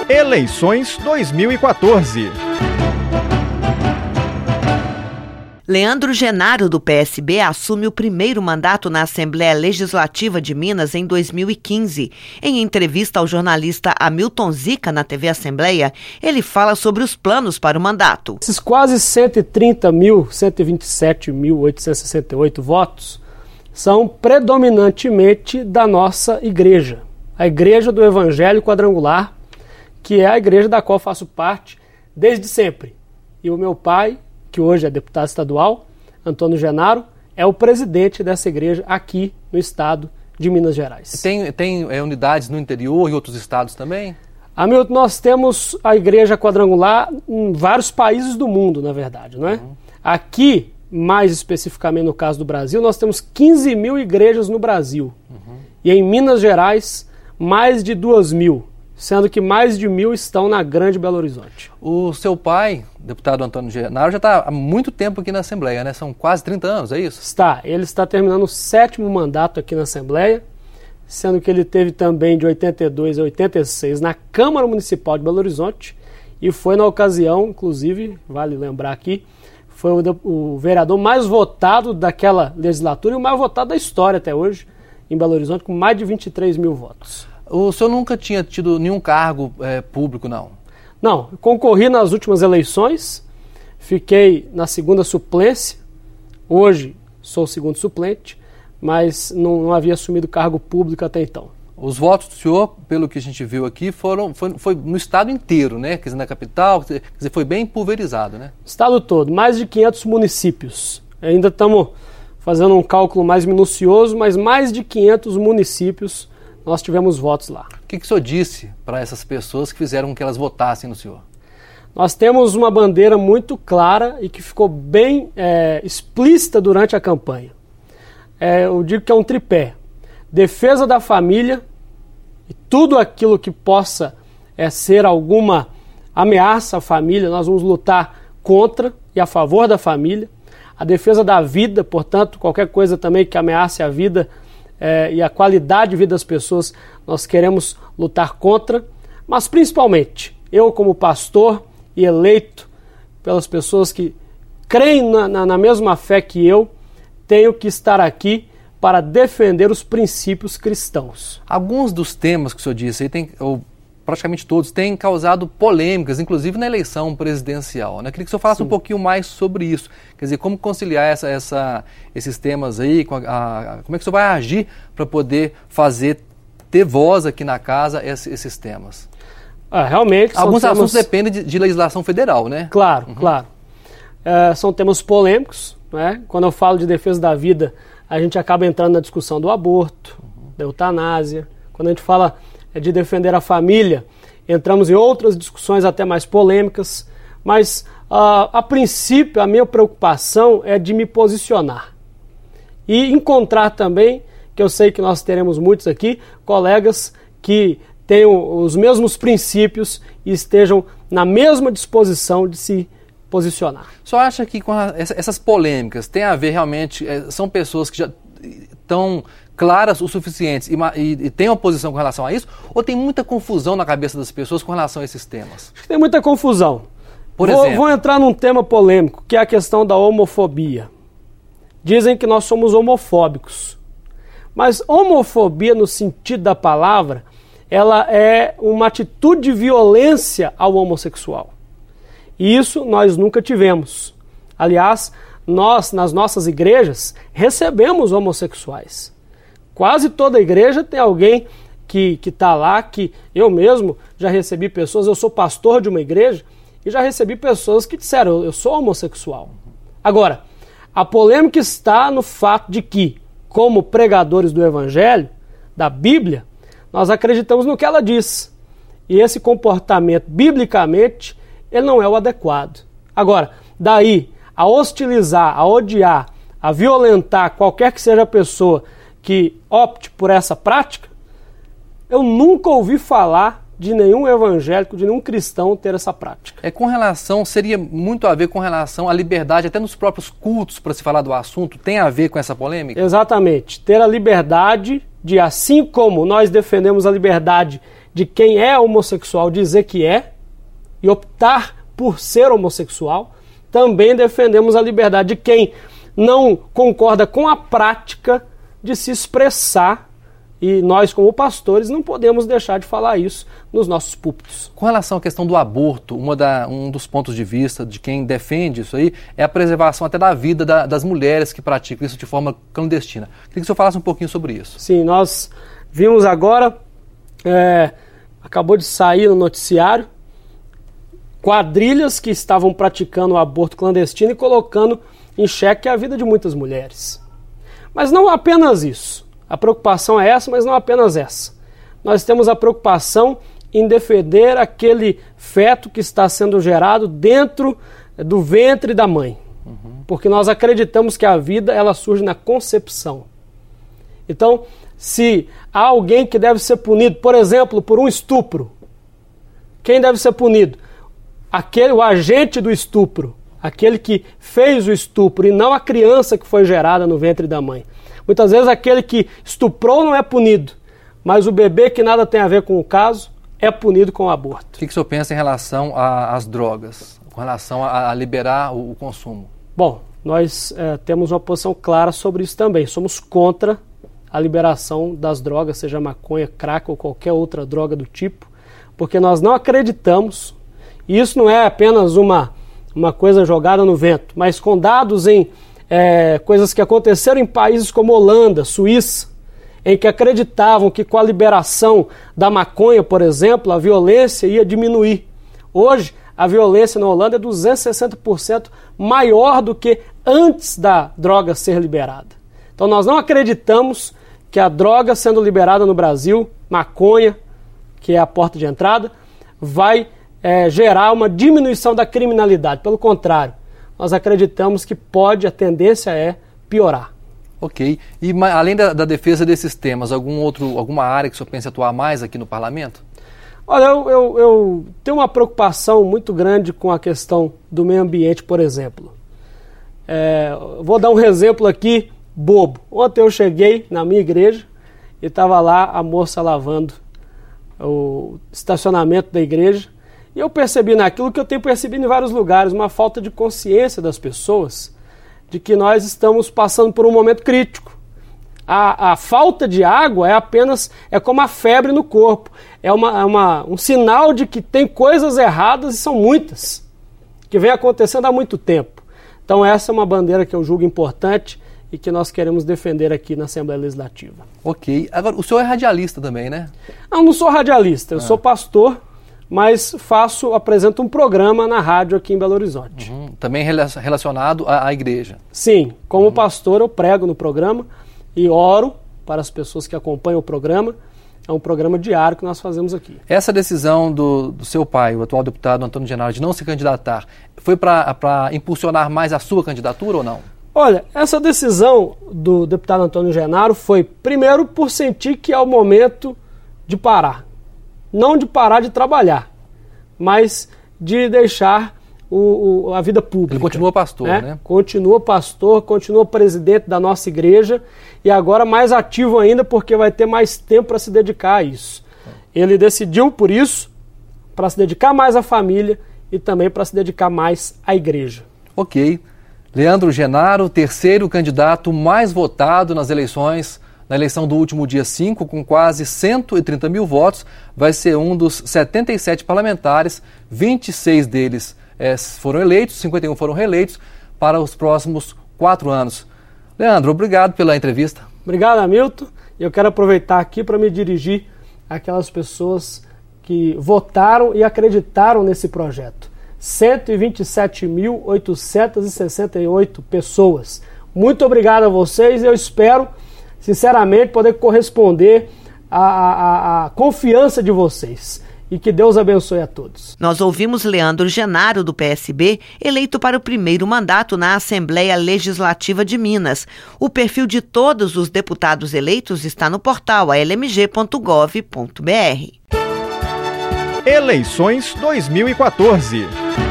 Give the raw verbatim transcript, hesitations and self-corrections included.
Eleições dois mil e quatorze. Leandro Genaro, do P S B, assume o primeiro mandato na Assembleia Legislativa de Minas em dois mil e quinze. Em entrevista ao jornalista Hamilton Zica, na T V Assembleia, ele fala sobre os planos para o mandato. Esses quase cento e trinta mil, cento e vinte e sete mil, oitocentos e sessenta e oito votos são predominantemente da nossa igreja, a Igreja do Evangelho Quadrangular, que é a igreja da qual faço parte desde sempre. E o meu pai, que hoje é deputado estadual, Antônio Genaro, é o presidente dessa igreja aqui no estado de Minas Gerais. Tem, tem é, unidades no interior e outros estados também? Hamilton, nós temos a igreja quadrangular em vários países do mundo, na verdade, não é? Uhum. Aqui, mais especificamente no caso do Brasil, nós temos quinze mil igrejas no Brasil. Uhum. E em Minas Gerais, mais de duas mil. Sendo que mais de mil estão na Grande Belo Horizonte. O seu pai, deputado Antônio Genaro, já está há muito tempo aqui na Assembleia, né? São quase trinta anos, é isso? Está. Ele está terminando o sétimo mandato aqui na Assembleia, sendo que ele teve também de oitenta e dois a oitenta e seis na Câmara Municipal de Belo Horizonte e foi na ocasião, inclusive, vale lembrar aqui, foi o, o vereador mais votado daquela legislatura e o mais votado da história até hoje em Belo Horizonte, com mais de vinte e três mil votos. O senhor nunca tinha tido nenhum cargo é, público, não? Não, concorri nas últimas eleições, fiquei na segunda suplência, hoje sou o segundo suplente, mas não, não havia assumido cargo público até então. Os votos do senhor, pelo que a gente viu aqui, foram foi, foi no estado inteiro, né? Quer dizer, na capital, quer dizer, foi bem pulverizado, né? Estado todo, mais de quinhentos municípios. Ainda estamos fazendo um cálculo mais minucioso, mas mais de quinhentos municípios nós tivemos votos lá. O que, que o senhor disse para essas pessoas que fizeram com que elas votassem no senhor? Nós temos uma bandeira muito clara e que ficou bem é, explícita durante a campanha. É, eu digo que é um tripé. Defesa da família e tudo aquilo que possa é, ser alguma ameaça à família, nós vamos lutar contra e a favor da família. A defesa da vida, portanto, qualquer coisa também que ameace a vida É, e a qualidade de vida das pessoas, nós queremos lutar contra, mas principalmente, eu como pastor e eleito pelas pessoas que creem na, na, na mesma fé que eu, tenho que estar aqui para defender os princípios cristãos. Alguns dos temas que o senhor disse aí, tem, ou praticamente todos, têm causado polêmicas, inclusive na eleição presidencial, né? Queria que o senhor falasse Sim. um pouquinho mais sobre isso. Quer dizer, como conciliar essa, essa, esses temas aí, com a, a, como é que o senhor vai agir para poder fazer, ter voz aqui na casa esses, esses temas? Ah, realmente Alguns são assuntos temas... dependem de, de legislação federal, né? Claro, uhum. claro. É, são temas polêmicos, né? Quando eu falo de defesa da vida, a gente acaba entrando na discussão do aborto, uhum. da eutanásia. Quando a gente fala de defender a família, entramos em outras discussões até mais polêmicas, mas uh, a princípio a minha preocupação é de me posicionar e encontrar também, que eu sei que nós teremos muitos aqui, colegas que tenham os mesmos princípios e estejam na mesma disposição de se posicionar. O senhor acha que com a, essas polêmicas tem a ver realmente, é, são pessoas que já estão claras o suficiente e, e, e tem oposição com relação a isso? Ou tem muita confusão na cabeça das pessoas com relação a esses temas? Acho que tem muita confusão. Por vou, exemplo? Vou entrar num tema polêmico, que é a questão da homofobia. Dizem que nós somos homofóbicos. Mas homofobia, no sentido da palavra, ela é uma atitude de violência ao homossexual. E isso nós nunca tivemos. Aliás, nós, nas nossas igrejas, recebemos homossexuais. Quase toda igreja tem alguém que que está lá, que eu mesmo já recebi pessoas, eu sou pastor de uma igreja, e já recebi pessoas que disseram, eu sou homossexual. Agora, a polêmica está no fato de que, como pregadores do Evangelho, da Bíblia, nós acreditamos no que ela diz. E esse comportamento, biblicamente, ele não é o adequado. Agora, daí a hostilizar, a odiar, a violentar qualquer que seja a pessoa que opte por essa prática, eu nunca ouvi falar de nenhum evangélico, de nenhum cristão ter essa prática. É com relação, seria muito a ver com relação à liberdade, até nos próprios cultos, para se falar do assunto, tem a ver com essa polêmica? Exatamente. Ter a liberdade de, assim como nós defendemos a liberdade de quem é homossexual dizer que é e optar por ser homossexual. Também defendemos a liberdade de quem não concorda com a prática de se expressar, e nós, como pastores, não podemos deixar de falar isso nos nossos púlpitos. Com relação à questão do aborto, uma da, um dos pontos de vista de quem defende isso aí é a preservação até da vida da, das mulheres que praticam isso de forma clandestina. Queria que o senhor falasse um pouquinho sobre isso. Sim, nós vimos agora, é, acabou de sair no noticiário, quadrilhas que estavam praticando o aborto clandestino e colocando em xeque a vida de muitas mulheres. Mas não apenas isso. A preocupação é essa, mas não apenas essa. Nós temos a preocupação em defender aquele feto que está sendo gerado dentro do ventre da mãe. Uhum. Porque nós acreditamos que a vida ela surge na concepção. Então, se há alguém que deve ser punido, por exemplo, por um estupro, quem deve ser punido? Aquele, o agente do estupro, aquele que fez o estupro e não a criança que foi gerada no ventre da mãe. Muitas vezes aquele que estuprou não é punido, mas o bebê que nada tem a ver com o caso é punido com o aborto. O que, que o senhor pensa em relação às drogas, com relação a, a liberar o, o consumo? Bom, nós é, temos uma posição clara sobre isso também. Somos contra a liberação das drogas, seja maconha, crack ou qualquer outra droga do tipo, porque nós não acreditamos, e isso não é apenas uma, uma coisa jogada no vento, mas com dados em É, coisas que aconteceram em países como Holanda, Suíça, em que acreditavam que com a liberação da maconha, por exemplo, a violência ia diminuir. Hoje, a violência na Holanda é duzentos e sessenta por cento maior do que antes da droga ser liberada. Então nós não acreditamos que a droga sendo liberada no Brasil, maconha, que é a porta de entrada, vai é, gerar uma diminuição da criminalidade. Pelo contrário, nós acreditamos que pode, a tendência é piorar. Ok. E além da, da defesa desses temas, algum outro, alguma área que o senhor pensa atuar mais aqui no parlamento? Olha, eu, eu, eu tenho uma preocupação muito grande com a questão do meio ambiente, por exemplo. É, vou dar um exemplo aqui, bobo. Ontem eu cheguei na minha igreja e estava lá a moça lavando o estacionamento da igreja. E eu percebi naquilo que eu tenho percebido em vários lugares, uma falta de consciência das pessoas de que nós estamos passando por um momento crítico. A, a falta de água é apenas, é como a febre no corpo, é uma, uma, um sinal de que tem coisas erradas e são muitas, que vem acontecendo há muito tempo. Então essa é uma bandeira que eu julgo importante e que nós queremos defender aqui na Assembleia Legislativa. Ok. Agora, o senhor é radialista também, né? Não, não sou radialista, eu ah. sou pastor, mas faço, apresento um programa na rádio aqui em Belo Horizonte. Uhum. Também relacionado à, à igreja? Sim, como uhum. pastor eu prego no programa e oro para as pessoas que acompanham o programa. É um programa diário que nós fazemos aqui. Essa decisão do, do seu pai, o atual deputado Antônio Genaro, de não se candidatar, foi para impulsionar mais a sua candidatura ou não? Olha, essa decisão do deputado Antônio Genaro foi, primeiro, por sentir que é o momento de parar. Não de parar de trabalhar, mas de deixar o, o, a vida pública. Ele continua pastor, né? né? Continua pastor, continua presidente da nossa igreja e agora mais ativo ainda porque vai ter mais tempo para se dedicar a isso. Ele decidiu por isso, para se dedicar mais à família e também para se dedicar mais à igreja. Ok. Leandro Genaro, terceiro candidato mais votado nas eleições Na eleição do último dia cinco, com quase cento e trinta mil votos, vai ser um dos setenta e sete parlamentares, vinte e seis deles é, foram eleitos, cinquenta e um foram reeleitos para os próximos quatro anos. Leandro, obrigado pela entrevista. Obrigado, Hamilton. Eu quero aproveitar aqui para me dirigir àquelas pessoas que votaram e acreditaram nesse projeto. cento e vinte e sete mil oitocentas e sessenta e oito pessoas. Muito obrigado a vocês e eu espero sinceramente, poder corresponder à, à, à confiança de vocês. E que Deus abençoe a todos. Nós ouvimos Leandro Genaro, do P S B, eleito para o primeiro mandato na Assembleia Legislativa de Minas. O perfil de todos os deputados eleitos está no portal a l m g ponto gov ponto b r. Eleições dois mil e quatorze.